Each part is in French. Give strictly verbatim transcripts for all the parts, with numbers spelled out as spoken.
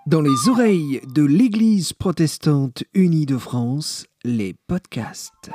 Dans les oreilles de l'Église protestante unie de France, les podcasts.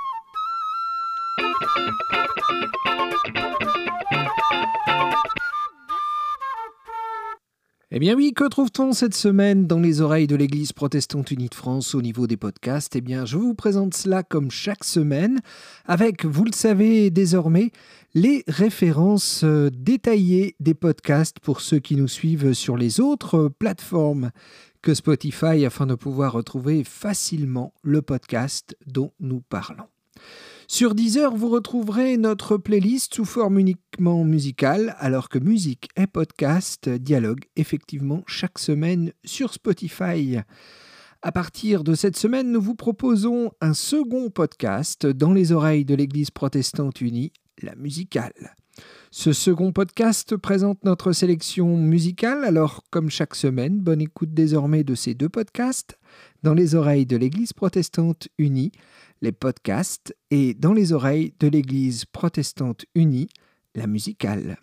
Eh bien oui, que trouve-t-on cette semaine dans les oreilles de l'Église protestante unie de France au niveau des podcasts ? Eh bien, je vous présente cela comme chaque semaine, avec, vous le savez désormais, les références détaillées des podcasts pour ceux qui nous suivent sur les autres plateformes que Spotify, afin de pouvoir retrouver facilement le podcast dont nous parlons. Sur Deezer, vous retrouverez notre playlist sous forme uniquement musicale, alors que musique et podcast dialoguent effectivement chaque semaine sur Spotify. À partir de cette semaine, nous vous proposons un second podcast dans les oreilles de l'Église protestante unie, la musicale. Ce second podcast présente notre sélection musicale, alors comme chaque semaine, bonne écoute désormais de ces deux podcasts, dans les oreilles de l'Église protestante unie, les podcasts, et dans les oreilles de l'Église protestante unie, la musicale.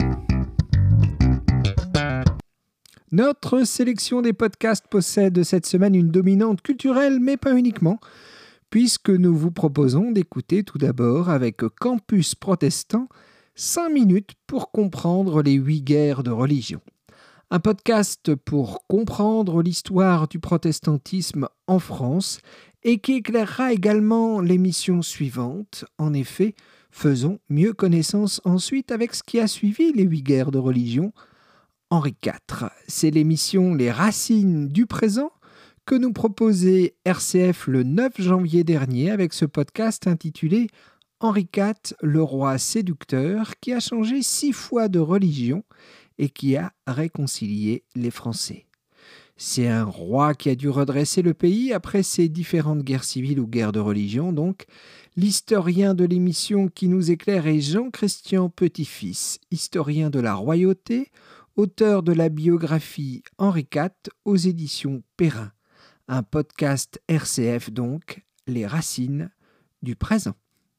Notre sélection des podcasts possède cette semaine une dominante culturelle, mais pas uniquement, puisque nous vous proposons d'écouter tout d'abord avec Campus Protestant, cinq minutes pour comprendre les huit guerres de religion. Un podcast pour comprendre l'histoire du protestantisme en France et qui éclairera également l'émission suivante. En effet, faisons mieux connaissance ensuite avec ce qui a suivi les huit guerres de religion. Henri quatre, c'est l'émission Les Racines du présent que nous proposait R C F le neuf janvier dernier avec ce podcast intitulé Henri quatre, le roi séducteur qui a changé six fois de religion et qui a réconcilié les Français. C'est un roi qui a dû redresser le pays après ces différentes guerres civiles ou guerres de religion. Donc, l'historien de l'émission qui nous éclaire est Jean-Christian Petit-Fils, historien de la royauté, auteur de la biographie Henri quatre aux éditions Perrin. Un podcast R C F donc, Les Racines du présent.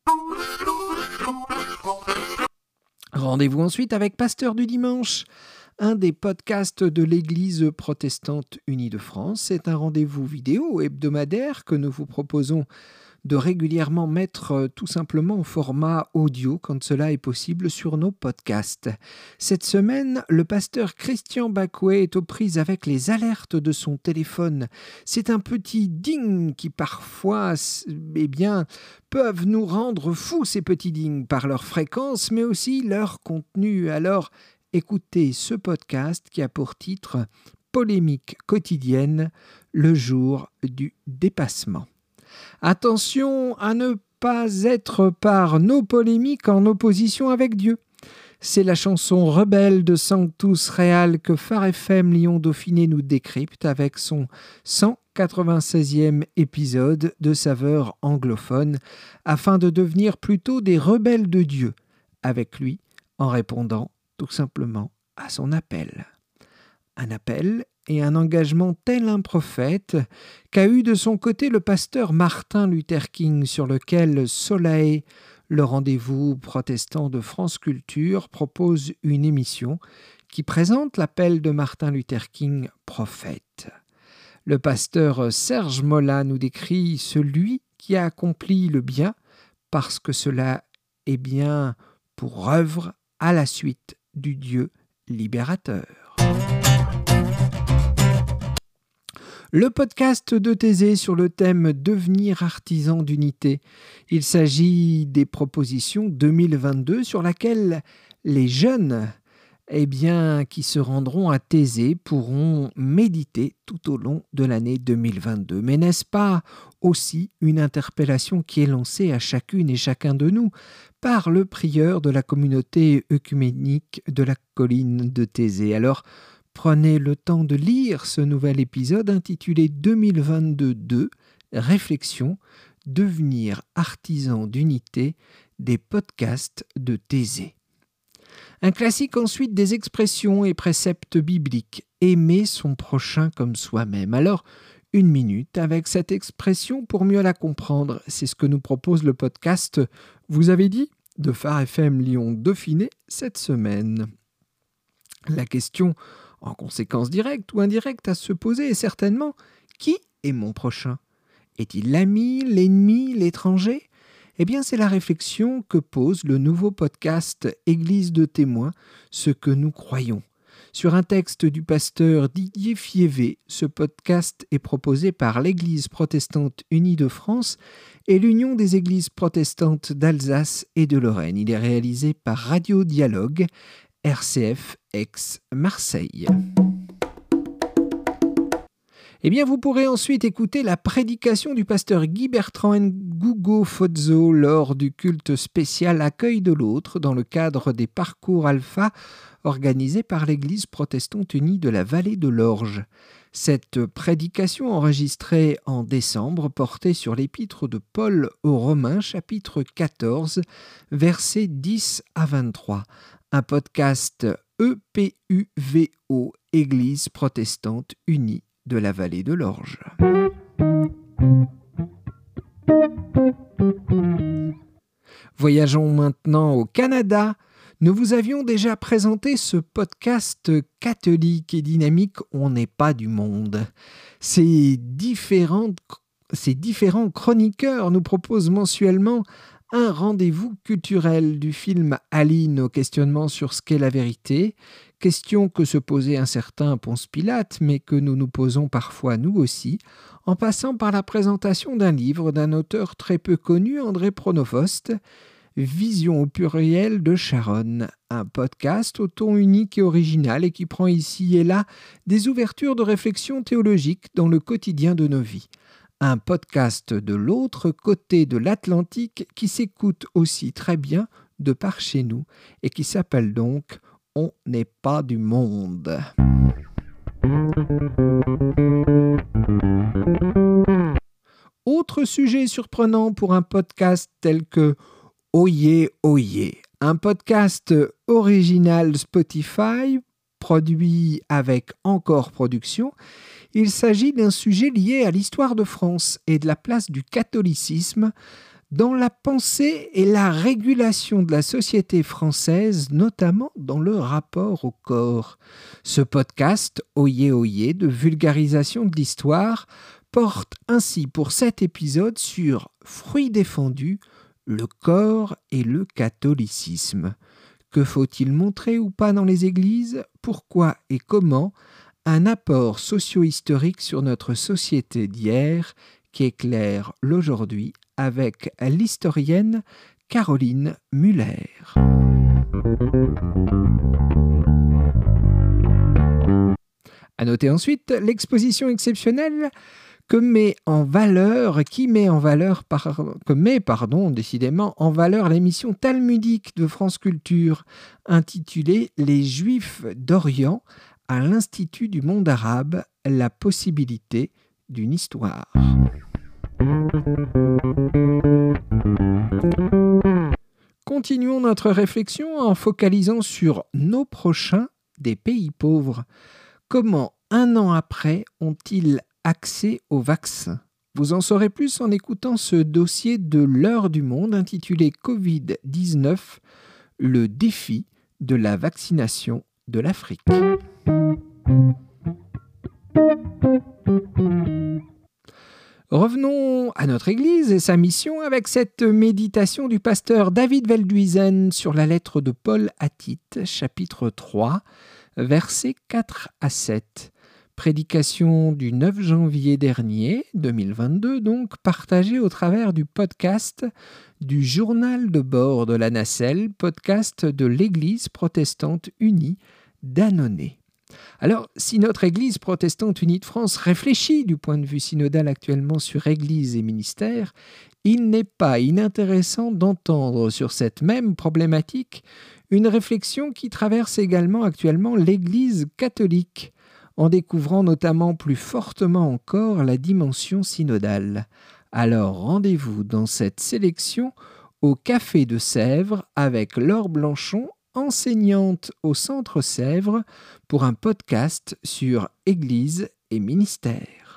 Rendez-vous ensuite avec Pasteur du Dimanche, un des podcasts de l'Église protestante unie de France. C'est un rendez-vous vidéo hebdomadaire que nous vous proposons de régulièrement mettre tout simplement au format audio quand cela est possible sur nos podcasts. Cette semaine, le pasteur Christian Bacouet est aux prises avec les alertes de son téléphone. C'est un petit ding qui parfois, eh bien, peuvent nous rendre fous, ces petits dings, par leur fréquence, mais aussi leur contenu. Alors, écoutez ce podcast qui a pour titre « Polémique quotidienne, le jour du dépassement ». Attention à ne pas être par nos polémiques en opposition avec Dieu. C'est la chanson Rebelle de Sanctus Real que Phare F M Lyon Dauphiné nous décrypte avec son cent quatre-vingt-seizième épisode de saveur anglophone afin de devenir plutôt des rebelles de Dieu avec lui en répondant tout simplement à son appel. Un appel et un engagement tel un prophète qu'a eu de son côté le pasteur Martin Luther King, sur lequel Solae, le rendez-vous protestant de France Culture, propose une émission qui présente l'appel de Martin Luther King, prophète. Le pasteur Serge Molla nous décrit celui qui a accompli le bien parce que cela est bien pour œuvre à la suite du Dieu libérateur. Le podcast de Thésée sur le thème « Devenir artisan d'unité ». Il s'agit des propositions deux mille vingt-deux sur laquelle les jeunes eh bien, qui se rendront à Thésée pourront méditer tout au long de l'année deux mille vingt-deux. Mais n'est-ce pas aussi une interpellation qui est lancée à chacune et chacun de nous par le prieur de la communauté œcuménique de la colline de Thésée ? Alors, prenez le temps de lire ce nouvel épisode intitulé deux mille vingt-deux deux, Réflexion, devenir artisan d'unité, des podcasts de Thésée. Un classique ensuite des expressions et préceptes bibliques, aimer son prochain comme soi-même. Alors, une minute avec cette expression pour mieux la comprendre, c'est ce que nous propose le podcast « Vous avez dit ?» de Phare F M Lyon Dauphiné cette semaine. La question en conséquence directe ou indirecte à se poser est certainement « Qui est mon prochain ? Est-il l'ami, l'ennemi, l'étranger ?» Eh bien, c'est la réflexion que pose le nouveau podcast « Église de témoins, ce que nous croyons ». Sur un texte du pasteur Didier Fievé, ce podcast est proposé par l'Église protestante unie de France et l'Union des églises protestantes d'Alsace et de Lorraine. Il est réalisé par Radio Dialogue, R C F Aix-Marseille. Eh bien, vous pourrez ensuite écouter la prédication du pasteur Guy Bertrand Ngougo Fozzo lors du culte spécial Accueil de l'autre dans le cadre des parcours alpha organisés par l'Église protestante unie de la vallée de l'Orge. Cette prédication enregistrée en décembre portait sur l'épître de Paul aux Romains, chapitre quatorze, versets dix à vingt-trois. Un podcast E P U V O, Église protestante unie de la vallée de l'Orge. Voyageons maintenant au Canada. Nous vous avions déjà présenté ce podcast catholique et dynamique « On n'est pas du monde ». Ces différents, ces différents chroniqueurs nous proposent mensuellement un rendez-vous culturel du film Aline au questionnement sur ce qu'est la vérité, question que se posait un certain Ponce Pilate, mais que nous nous posons parfois nous aussi, en passant par la présentation d'un livre d'un auteur très peu connu, André Pronovost, Vision au pluriel de Charonne, un podcast au ton unique et original et qui prend ici et là des ouvertures de réflexion théologique dans le quotidien de nos vies. Un podcast de l'autre côté de l'Atlantique qui s'écoute aussi très bien de par chez nous et qui s'appelle donc « On n'est pas du monde ». Autre sujet surprenant pour un podcast tel que « Oyez, oyez », un podcast original Spotify produit avec Encore Production. Il s'agit d'un sujet lié à l'histoire de France et de la place du catholicisme dans la pensée et la régulation de la société française, notamment dans le rapport au corps. Ce podcast, Oyez, oyez, de vulgarisation de l'histoire, porte ainsi pour cet épisode sur Fruit défendu, le corps et le catholicisme. Que faut-il montrer ou pas dans les églises ? Pourquoi et comment ? Un apport socio-historique sur notre société d'hier qui éclaire l'aujourd'hui avec l'historienne Caroline Muller. À noter ensuite l'exposition exceptionnelle que met en valeur, qui met en valeur, par, que met, pardon, décidément en valeur l'émission talmudique de France Culture intitulée « Les Juifs d'Orient » à l'Institut du monde arabe, la possibilité d'une histoire. Continuons notre réflexion en focalisant sur nos prochains des pays pauvres. Comment, un an après, ont-ils accès au vaccin ? Vous en saurez plus en écoutant ce dossier de l'heure du monde intitulé covid dix-neuf, le défi de la vaccination de l'Afrique. Revenons à notre Église et sa mission avec cette méditation du pasteur David Veldhuizen sur la lettre de Paul à Tite, chapitre trois, versets quatre à sept. Prédication du neuf janvier dernier, deux mille vingt-deux, donc partagée au travers du podcast du journal de bord de la nacelle, podcast de l'Église protestante unie d'Annonay. Alors, si notre Église protestante unie de France réfléchit du point de vue synodal actuellement sur Église et ministère, il n'est pas inintéressant d'entendre sur cette même problématique une réflexion qui traverse également actuellement l'Église catholique, en découvrant notamment plus fortement encore la dimension synodale. Alors rendez-vous dans cette sélection au Café de Sèvres avec Laure Blanchon, enseignante au Centre Sèvres, pour un podcast sur Église et ministère.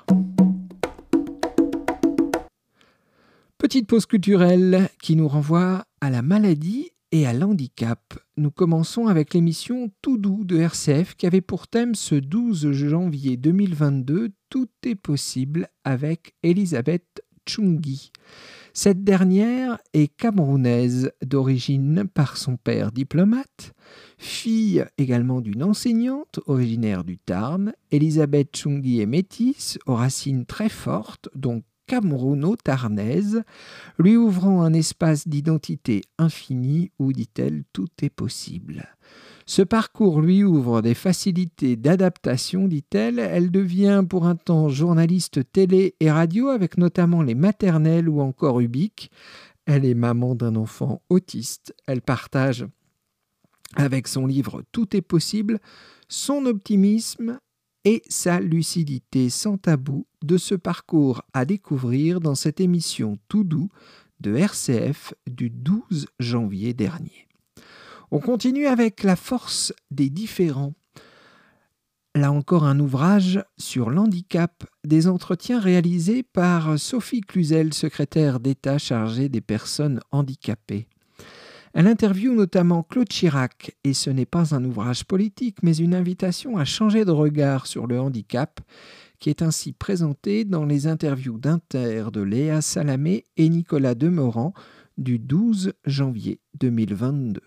Petite pause culturelle qui nous renvoie à la maladie et à l'handicap. Nous commençons avec l'émission Tout doux de R C F qui avait pour thème ce douze janvier deux mille vingt-deux « Tout est possible » avec Elisabeth Tchoungi. Cette dernière est camerounaise d'origine par son père diplomate, fille également d'une enseignante originaire du Tarn. Elisabeth Tchoungi est métisse, aux racines très fortes, donc camerouno-tarnaise, lui ouvrant un espace d'identité infini où, dit-elle, tout est possible. Ce parcours lui ouvre des facilités d'adaptation, dit-elle. Elle devient pour un temps journaliste télé et radio avec notamment les maternelles ou encore Ubique. Elle est maman d'un enfant autiste. Elle partage avec son livre Tout est possible son optimisme et sa lucidité sans tabou de ce parcours à découvrir dans cette émission Tout doux de R C F du douze janvier dernier. On continue avec La force des différents. Là encore un ouvrage sur l'handicap, des entretiens réalisés par Sophie Cluzel, secrétaire d'État chargée des personnes handicapées. Elle interviewe notamment Claude Chirac, et ce n'est pas un ouvrage politique, mais une invitation à changer de regard sur le handicap, qui est ainsi présenté dans les interviews d'Inter de Léa Salamé et Nicolas Demorand du douze janvier deux mille vingt-deux.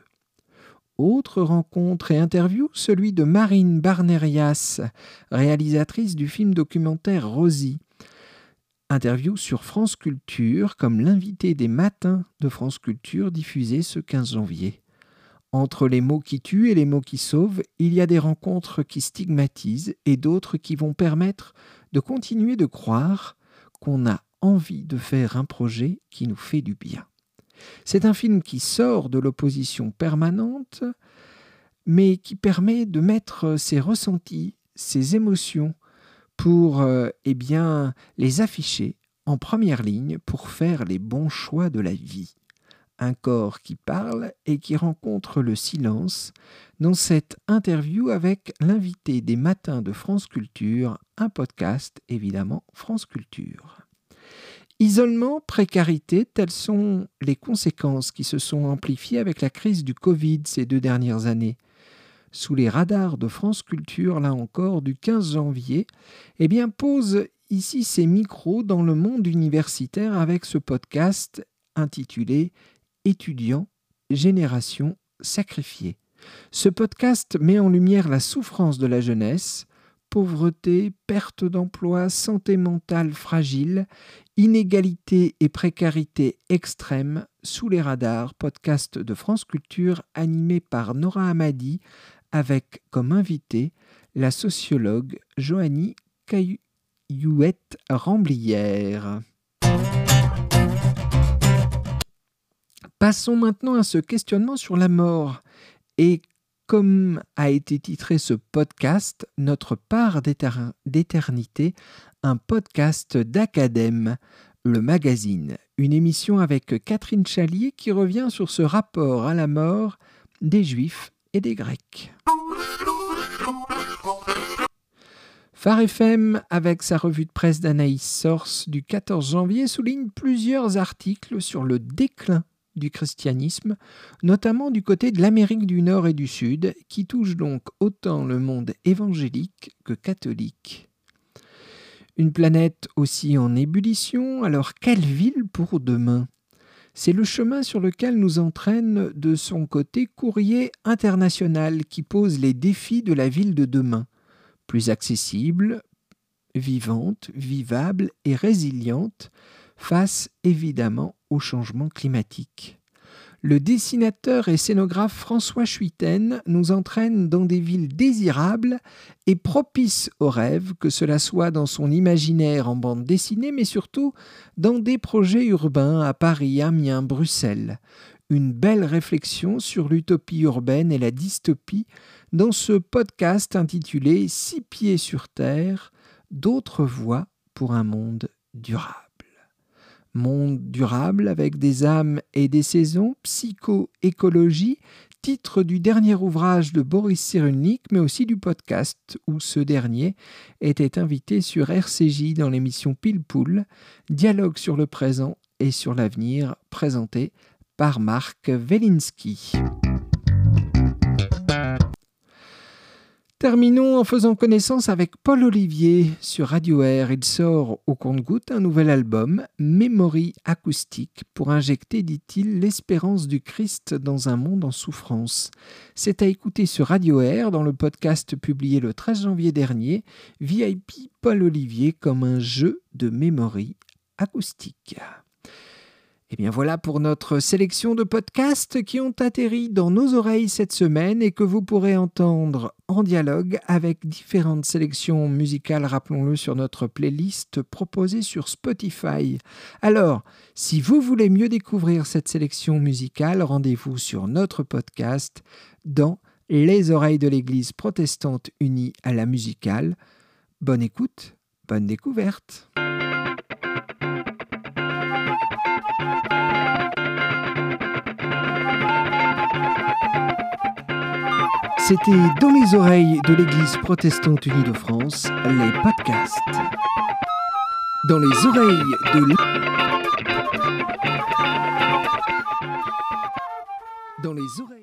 Autre rencontre et interview, celui de Marine Barnerias, réalisatrice du film documentaire Rosie. Interview sur France Culture, comme l'invité des matins de France Culture diffusé ce quinze janvier. Entre les mots qui tuent et les mots qui sauvent, il y a des rencontres qui stigmatisent et d'autres qui vont permettre de continuer de croire qu'on a envie de faire un projet qui nous fait du bien. C'est un film qui sort de l'opposition permanente, mais qui permet de mettre ses ressentis, ses émotions, pour euh, eh bien, les afficher en première ligne pour faire les bons choix de la vie. Un corps qui parle et qui rencontre le silence dans cette interview avec l'invité des matins de France Culture, un podcast évidemment France Culture. Isolement, précarité, telles sont les conséquences qui se sont amplifiées avec la crise du Covid ces deux dernières années. Sous les radars de France Culture, là encore, du quinze janvier, eh bien, pose ici ses micros dans le monde universitaire avec ce podcast intitulé « Étudiants, génération sacrifiée ». Ce podcast met en lumière la souffrance de la jeunesse, pauvreté, perte d'emploi, santé mentale fragile, inégalité et précarité extrême sous les radars, podcast de France Culture animé par Nora Hamadi avec comme invité la sociologue Joanie Caillouette-Ramblière. Passons maintenant à ce questionnement sur la mort et comme a été titré ce podcast, Notre part d'éter- d'éternité, un podcast d'Acadème, le magazine, une émission avec Catherine Chalier qui revient sur ce rapport à la mort des Juifs et des Grecs. Phare F M, avec sa revue de presse d'Anaïs Sors du quatorze janvier, souligne plusieurs articles sur le déclin du christianisme, notamment du côté de l'Amérique du Nord et du Sud, qui touche donc autant le monde évangélique que catholique. Une planète aussi en ébullition, alors quelle ville pour demain ? C'est le chemin sur lequel nous entraîne de son côté Courrier International qui pose les défis de la ville de demain, plus accessible, vivante, vivable et résiliente face évidemment au changement climatique. Le dessinateur et scénographe François Schuiten nous entraîne dans des villes désirables et propices aux rêves, que cela soit dans son imaginaire en bande dessinée, mais surtout dans des projets urbains à Paris, Amiens, Bruxelles. Une belle réflexion sur l'utopie urbaine et la dystopie dans ce podcast intitulé « Six pieds sur terre, d'autres voies pour un monde durable ». Monde durable avec des âmes et des saisons, psycho-écologie, titre du dernier ouvrage de Boris Cyrulnik, mais aussi du podcast où ce dernier était invité sur R C J dans l'émission Pile Poule, dialogue sur le présent et sur l'avenir présenté par Marc Wielinski. Terminons en faisant connaissance avec Paul Olivier. Sur Radio Air, il sort au compte-gouttes un nouvel album, Mémorie acoustique, pour injecter, dit-il, l'espérance du Christ dans un monde en souffrance. C'est à écouter sur Radio Air dans le podcast publié le treize janvier dernier, V I P Paul Olivier comme un jeu de mémorie acoustique. Et bien voilà pour notre sélection de podcasts qui ont atterri dans nos oreilles cette semaine et que vous pourrez entendre en dialogue avec différentes sélections musicales, rappelons-le, sur notre playlist proposée sur Spotify. Alors, si vous voulez mieux découvrir cette sélection musicale, rendez-vous sur notre podcast dans Les oreilles de l'Église protestante unie à la musicale. Bonne écoute, bonne découverte. C'était Dans les oreilles de l'Église protestante unie de France, les podcasts. Dans les oreilles de l'Église. Dans les oreilles.